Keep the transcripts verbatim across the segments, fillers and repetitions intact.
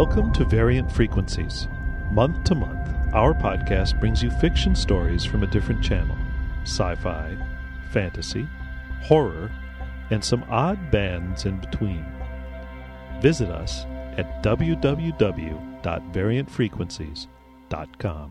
Welcome to Variant Frequencies. Month to month, our podcast brings you fiction stories from a different channel. Sci-fi, fantasy, horror, and some odd bands in between. Visit us at w w w dot variant frequencies dot com.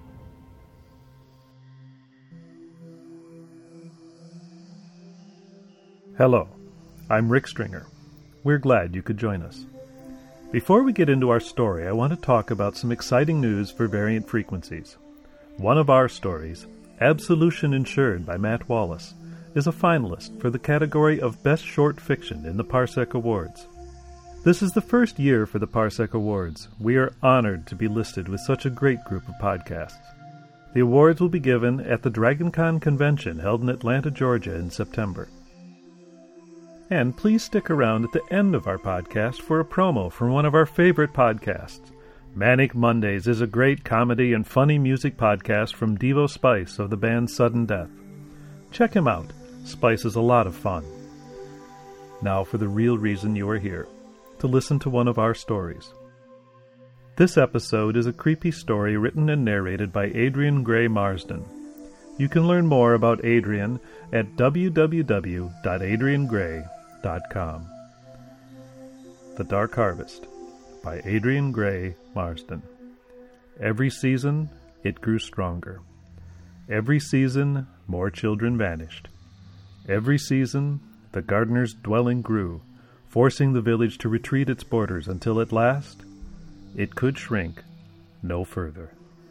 Hello, I'm Rick Stringer. We're glad you could join us. Before we get into our story, I want to talk about some exciting news for Variant Frequencies. One of our stories, Absolution Insured by Matt Wallace, is a finalist for the category of Best Short Fiction in the Parsec Awards. This is the first year for the Parsec Awards. We are honored to be listed with such a great group of podcasts. The awards will be given at the DragonCon convention held in Atlanta, Georgia in September. And please stick around at the end of our podcast for a promo from one of our favorite podcasts. Manic Mondays is a great comedy and funny music podcast from Devo Spice of the band Sudden Death. Check him out. Spice is a lot of fun. Now for the real reason you are here, to listen to one of our stories. This episode is a creepy story written and narrated by Adrian Gray Marsden. You can learn more about Adrian at w w w dot adrian gray dot com. The Dark Harvest by Adrian Gray Marsden. Every season, it grew stronger. Every season, more children vanished. Every season, the gardener's dwelling grew, forcing the village to retreat its borders until at last, it could shrink no further.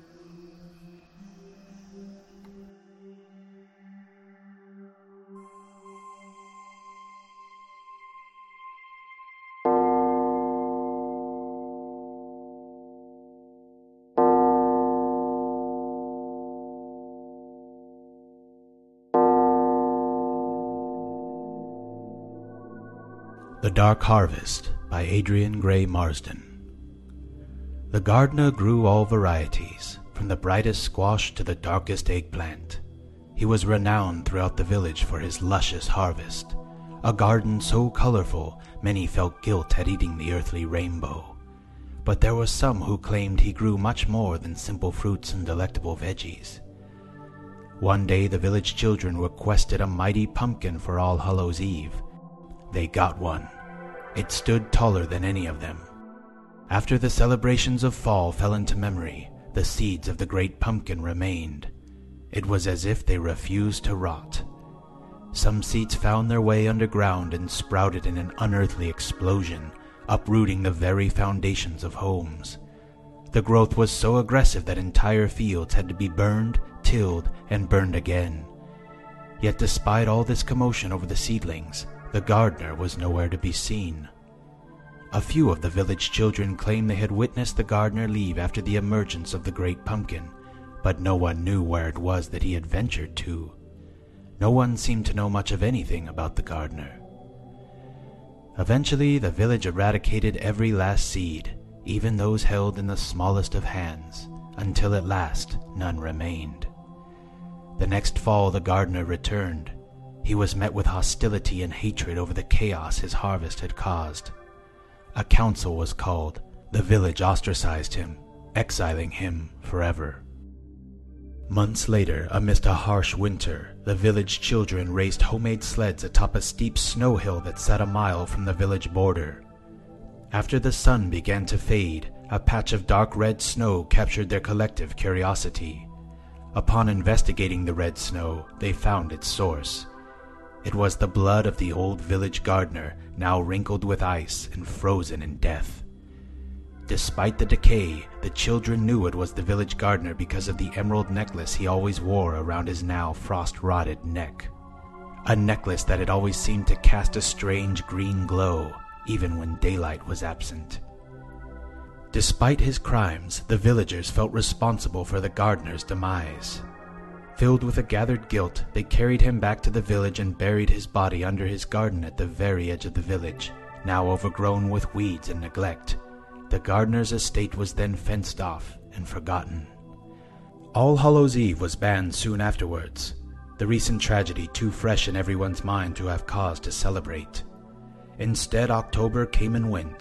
The Dark Harvest by Adrian Gray Marsden. The gardener grew all varieties, from the brightest squash to the darkest eggplant. He was renowned throughout the village for his luscious harvest, a garden so colorful many felt guilt at eating the earthly rainbow. But there were some who claimed he grew much more than simple fruits and delectable veggies. One day the village children requested a mighty pumpkin for All Hallows' Eve. They got one. It stood taller than any of them. After the celebrations of fall fell into memory, the seeds of the great pumpkin remained. It was as if they refused to rot. Some seeds found their way underground and sprouted in an unearthly explosion, uprooting the very foundations of homes. The growth was so aggressive that entire fields had to be burned, tilled, and burned again. Yet despite all this commotion over the seedlings, the gardener was nowhere to be seen. A few of the village children claimed they had witnessed the gardener leave after the emergence of the great pumpkin, but no one knew where it was that he had ventured to. No one seemed to know much of anything about the gardener. Eventually, the village eradicated every last seed, even those held in the smallest of hands, until at last none remained. The next fall the gardener returned. He was met with hostility and hatred over the chaos his harvest had caused. A council was called. The village ostracized him, exiling him forever. Months later, amidst a harsh winter, the village children raced homemade sleds atop a steep snow hill that sat a mile from the village border. After the sun began to fade, a patch of dark red snow captured their collective curiosity. Upon investigating the red snow, they found its source. It was the blood of the old village gardener, now wrinkled with ice and frozen in death. Despite the decay, the children knew it was the village gardener because of the emerald necklace he always wore around his now frost-rotted neck. A necklace that had always seemed to cast a strange green glow, even when daylight was absent. Despite his crimes, the villagers felt responsible for the gardener's demise. Filled with a gathered guilt, they carried him back to the village and buried his body under his garden at the very edge of the village, now overgrown with weeds and neglect. The gardener's estate was then fenced off and forgotten. All Hallows' Eve was banned soon afterwards, the recent tragedy too fresh in everyone's mind to have cause to celebrate. Instead, October came and went.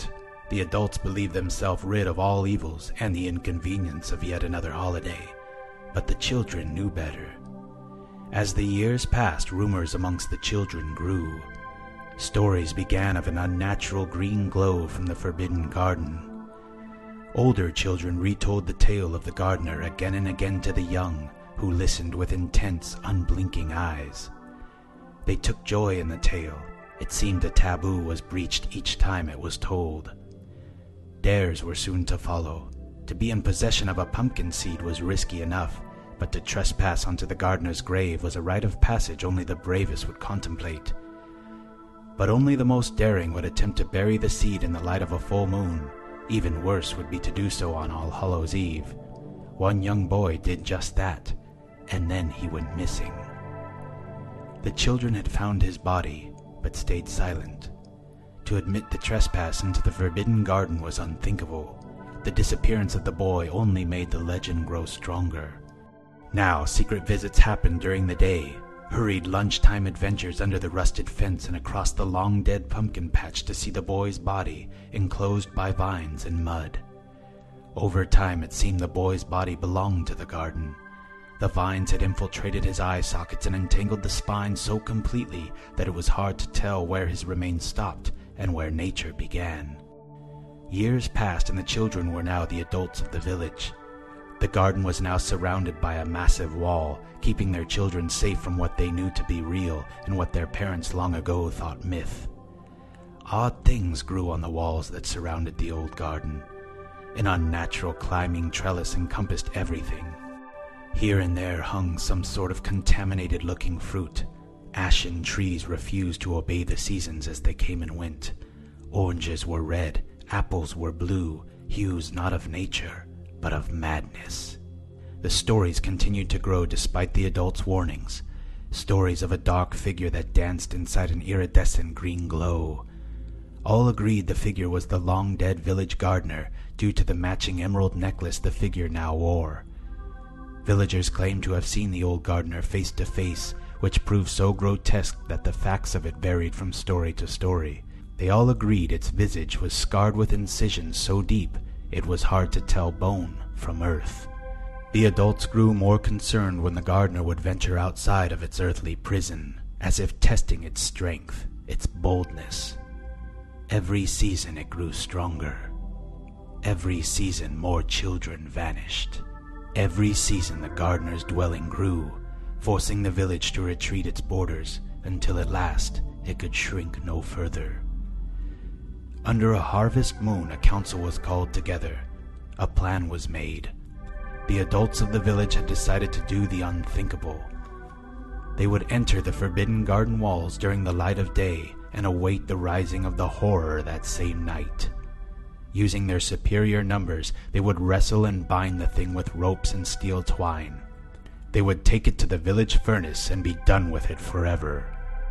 The adults believed themselves rid of all evils and the inconvenience of yet another holiday, but the children knew better. As the years passed, rumors amongst the children grew. Stories began of an unnatural green glow from the Forbidden Garden. Older children retold the tale of the gardener again and again to the young, who listened with intense, unblinking eyes. They took joy in the tale. It seemed a taboo was breached each time it was told. Dares were soon to follow. To be in possession of a pumpkin seed was risky enough, but to trespass onto the gardener's grave was a rite of passage only the bravest would contemplate. But only the most daring would attempt to bury the seed in the light of a full moon. Even worse would be to do so on All Hallows' Eve. One young boy did just that, and then he went missing. The children had found his body, but stayed silent. To admit the trespass into the Forbidden Garden was unthinkable. The disappearance of the boy only made the legend grow stronger. Now, secret visits happened during the day, hurried lunchtime adventures under the rusted fence and across the long-dead pumpkin patch to see the boy's body enclosed by vines and mud. Over time, it seemed the boy's body belonged to the garden. The vines had infiltrated his eye sockets and entangled the spine so completely that it was hard to tell where his remains stopped and where nature began. Years passed and the children were now the adults of the village. The garden was now surrounded by a massive wall, keeping their children safe from what they knew to be real and what their parents long ago thought myth. Odd things grew on the walls that surrounded the old garden. An unnatural climbing trellis encompassed everything. Here and there hung some sort of contaminated-looking fruit. Ashen trees refused to obey the seasons as they came and went. Oranges were red, apples were blue, hues not of nature, but of madness. The stories continued to grow despite the adults' warnings. Stories of a dark figure that danced inside an iridescent green glow. All agreed the figure was the long-dead village gardener due to the matching emerald necklace the figure now wore. Villagers claimed to have seen the old gardener face to face, which proved so grotesque that the facts of it varied from story to story. They all agreed its visage was scarred with incisions so deep it was hard to tell bone from earth. The adults grew more concerned when the gardener would venture outside of its earthly prison, as if testing its strength, its boldness. Every season it grew stronger. Every season more children vanished. Every season the gardener's dwelling grew, forcing the village to retreat its borders until at last it could shrink no further. Under a harvest moon, a council was called together. A plan was made. The adults of the village had decided to do the unthinkable. They would enter the Forbidden Garden walls during the light of day and await the rising of the horror that same night. Using their superior numbers, they would wrestle and bind the thing with ropes and steel twine. They would take it to the village furnace and be done with it forever.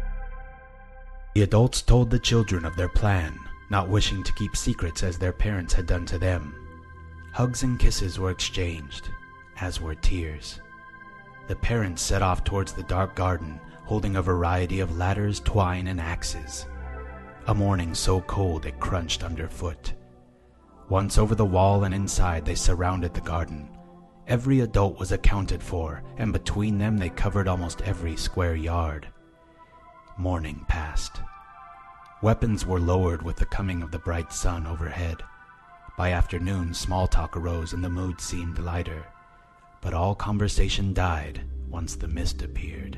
The adults told the children of their plan, not wishing to keep secrets as their parents had done to them. Hugs and kisses were exchanged, as were tears. The parents set off towards the dark garden, holding a variety of ladders, twine, and axes. A morning so cold it crunched underfoot. Once over the wall and inside, they surrounded the garden. Every adult was accounted for, and between them they covered almost every square yard. Morning passed. Weapons were lowered with the coming of the bright sun overhead. By afternoon, small talk arose and the mood seemed lighter. But all conversation died once the mist appeared.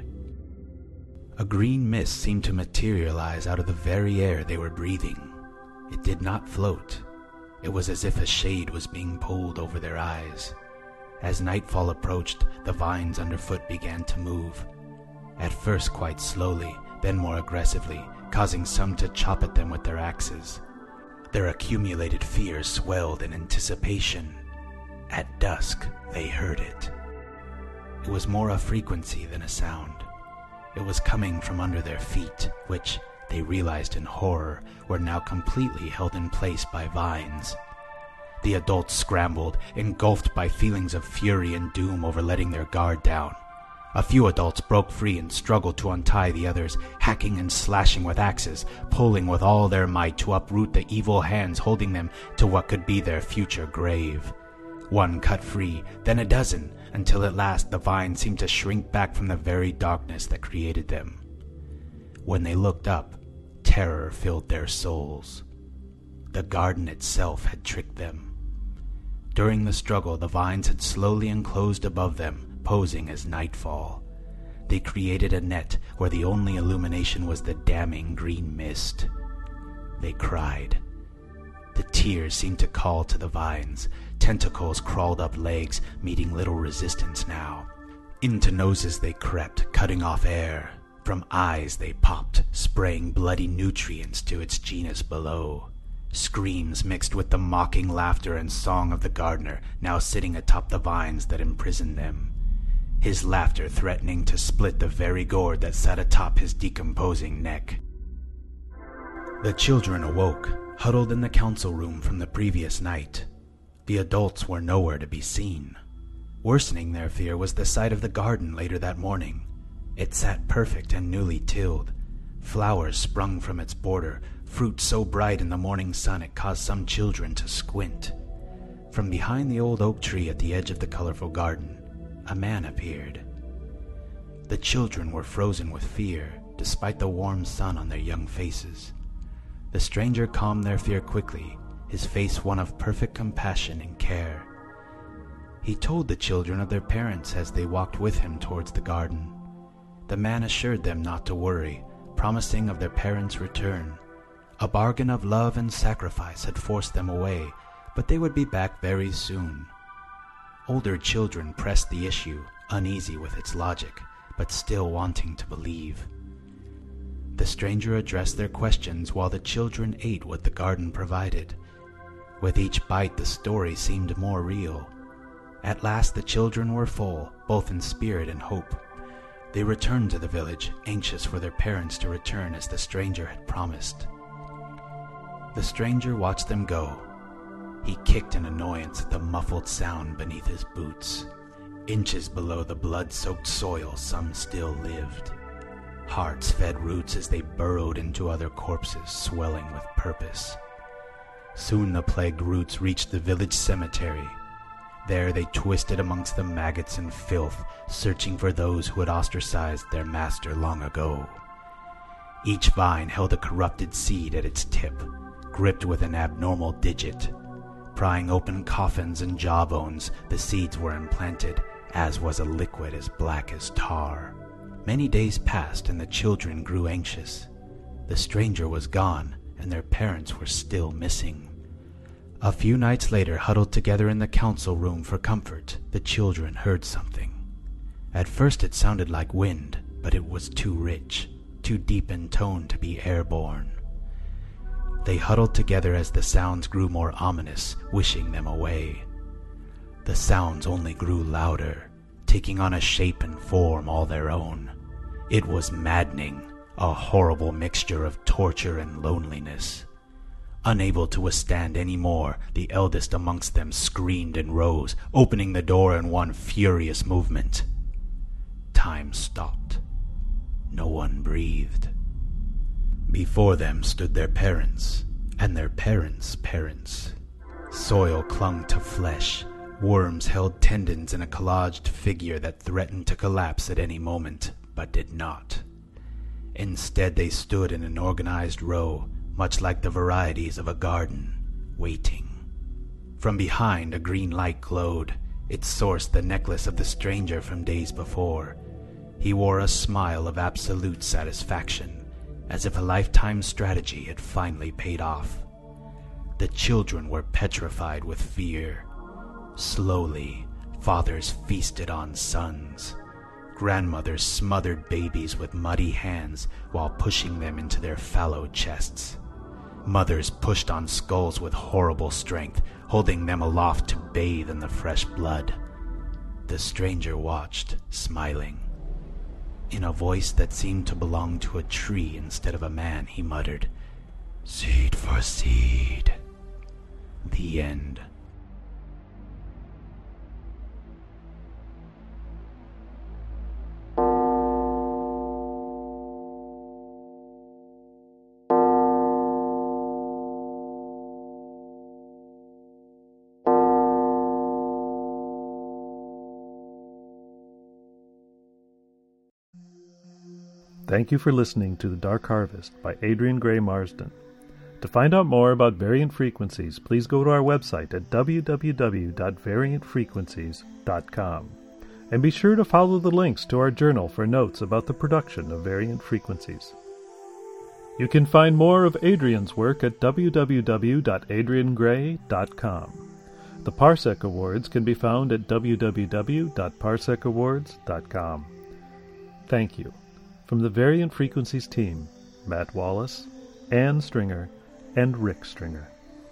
A green mist seemed to materialize out of the very air they were breathing. It did not float. It was as if a shade was being pulled over their eyes. As nightfall approached, the vines underfoot began to move. At first quite slowly, then more aggressively, causing some to chop at them with their axes. Their accumulated fear swelled in anticipation. At dusk, they heard it. It was more a frequency than a sound. It was coming from under their feet, which, they realized in horror, were now completely held in place by vines. The adults scrambled, engulfed by feelings of fury and doom over letting their guard down. A few adults broke free and struggled to untie the others, hacking and slashing with axes, pulling with all their might to uproot the evil hands holding them to what could be their future grave. One cut free, then a dozen, until at last the vines seemed to shrink back from the very darkness that created them. When they looked up, terror filled their souls. The garden itself had tricked them. During the struggle, the vines had slowly enclosed above them, posing as nightfall. They created a net where the only illumination was the damning green mist. They cried. The tears seemed to call to the vines. Tentacles crawled up legs, meeting little resistance now. Into noses they crept, cutting off air. From eyes they popped, spraying bloody nutrients to its genus below. Screams mixed with the mocking laughter and song of the gardener, now sitting atop the vines that imprisoned them. His laughter threatening to split the very gourd that sat atop his decomposing neck. The children awoke, huddled in the council room from the previous night. The adults were nowhere to be seen. Worsening their fear was the sight of the garden later that morning. It sat perfect and newly tilled. Flowers sprung from its border, fruit so bright in the morning sun it caused some children to squint. From behind the old oak tree at the edge of the colorful garden, a man appeared. The children were frozen with fear, despite the warm sun on their young faces. The stranger calmed their fear quickly, his face one of perfect compassion and care. He told the children of their parents as they walked with him towards the garden. The man assured them not to worry, promising of their parents' return. A bargain of love and sacrifice had forced them away, but they would be back very soon. Older children pressed the issue, uneasy with its logic, but still wanting to believe. The stranger addressed their questions while the children ate what the garden provided. With each bite, the story seemed more real. At last the children were full, both in spirit and hope. They returned to the village, anxious for their parents to return as the stranger had promised. The stranger watched them go. He kicked in annoyance at the muffled sound beneath his boots. Inches below the blood-soaked soil, some still lived. Hearts fed roots as they burrowed into other corpses, swelling with purpose. Soon the plagued roots reached the village cemetery. There they twisted amongst the maggots and filth, searching for those who had ostracized their master long ago. Each vine held a corrupted seed at its tip, gripped with an abnormal digit. Prying open coffins and jawbones, the seeds were implanted, as was a liquid as black as tar. Many days passed and the children grew anxious. The stranger was gone, and their parents were still missing. A few nights later, huddled together in the council room for comfort, the children heard something. At first it sounded like wind, but it was too rich, too deep in tone to be airborne. They huddled together as the sounds grew more ominous, wishing them away. The sounds only grew louder, taking on a shape and form all their own. It was maddening, a horrible mixture of torture and loneliness. Unable to withstand any more, the eldest amongst them screamed and rose, opening the door in one furious movement. Time stopped. No one breathed. Before them stood their parents, and their parents' parents. Soil clung to flesh. Worms held tendons in a collaged figure that threatened to collapse at any moment, but did not. Instead, they stood in an organized row, much like the varieties of a garden, waiting. From behind, a green light glowed, its source the necklace of the stranger from days before. He wore a smile of absolute satisfaction, as if a lifetime strategy had finally paid off. The children were petrified with fear. Slowly, fathers feasted on sons. Grandmothers smothered babies with muddy hands while pushing them into their fallow chests. Mothers pushed on skulls with horrible strength, holding them aloft to bathe in the fresh blood. The stranger watched, smiling. In a voice that seemed to belong to a tree instead of a man, he muttered, "Seed for seed." The end. Thank you for listening to The Dark Harvest by Adrian Gray Marsden. To find out more about Variant Frequencies, please go to our website at w w w dot variant frequencies dot com. And be sure to follow the links to our journal for notes about the production of Variant Frequencies. You can find more of Adrian's work at w w w dot adrian gray dot com. The Parsec Awards can be found at w w w dot parsec awards dot com. Thank you. From the Variant Frequencies team, Matt Wallace, Ann Stringer, and Rick Stringer.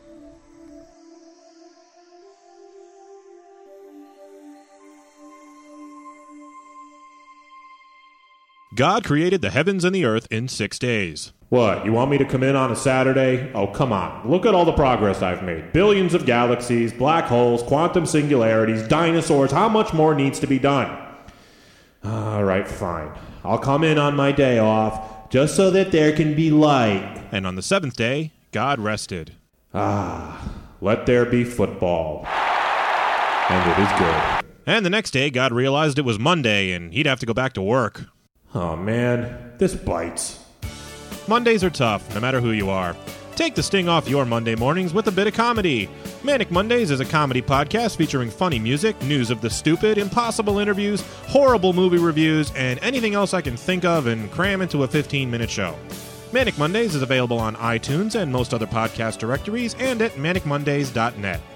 God created the heavens and the earth in six days. What, you want me to come in on a Saturday? Oh, come on. Look at all the progress I've made. Billions of galaxies, black holes, quantum singularities, dinosaurs. How much more needs to be done? All right, fine. I'll come in on my day off, just so that there can be light. And on the seventh day, God rested. Ah, let there be football. And it is good. And the next day, God realized it was Monday, and he'd have to go back to work. Oh, man, this bites. Mondays are tough, no matter who you are. Take the sting off your Monday mornings with a bit of comedy. Manic Mondays is a comedy podcast featuring funny music, news of the stupid, impossible interviews, horrible movie reviews, and anything else I can think of and cram into a fifteen-minute show. Manic Mondays is available on iTunes and most other podcast directories and at manic mondays dot net.